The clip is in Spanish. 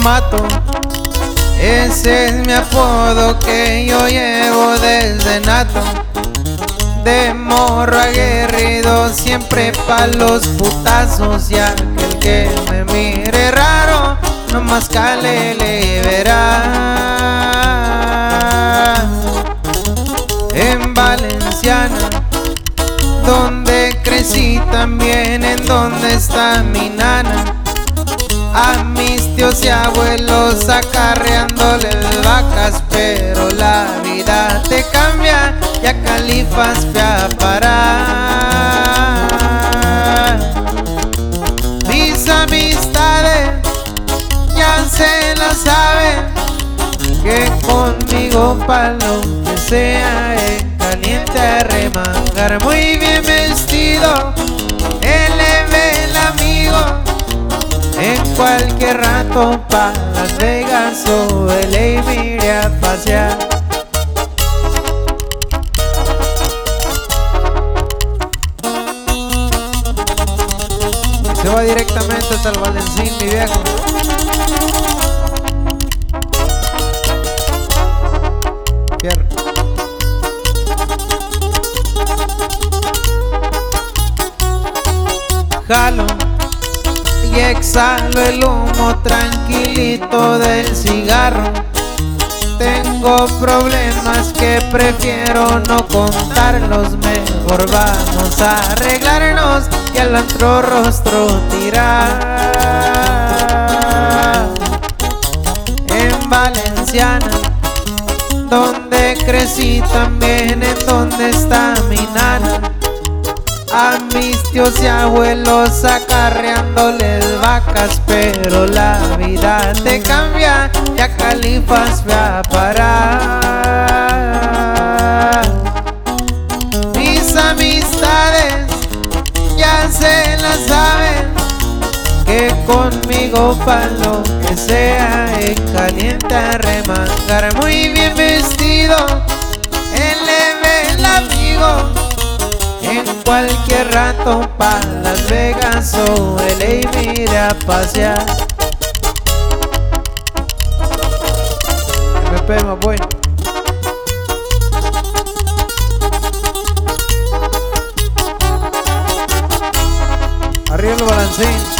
mato. Ese es mi apodo que yo llevo desde nato. De morro aguerrido, siempre pa' los putazos. Y aquel que me mire raro, nomás cale le verá. En Valenciana, donde crecí, también en donde está mi nana. A mis tíos y abuelos acarreándole vacas, pero la vida te cambia y a Califas fui a parar. Mis amistades ya se la saben, que conmigo pa' lo que sea en caliente a remangar. Muy bien vestido, él es el amigo. En cualquier rato pa' Las Vegas o LA iré a pasear. Se va directamente hasta el Valencín, mi viejo. Fierro. Jalo y exhalo el humo tranquilito del cigarro. Tengo problemas que prefiero no contarlos. Mejor vamos a arreglarnos y al otro rostro tirar. En Valenciana, donde crecí, también en donde está mi nana. A mis tíos y abuelos acarreándoles vacas, pero la vida te cambia y a Califas fui a parar. Mis amistades ya se la saben, que conmigo pa' lo que sea en caliente a remangar. Muy bien vestido, él es el amigo. En cualquier rato pa' Las Vegas o LA iré a pasear. MP más bueno. Arriba el Valencín.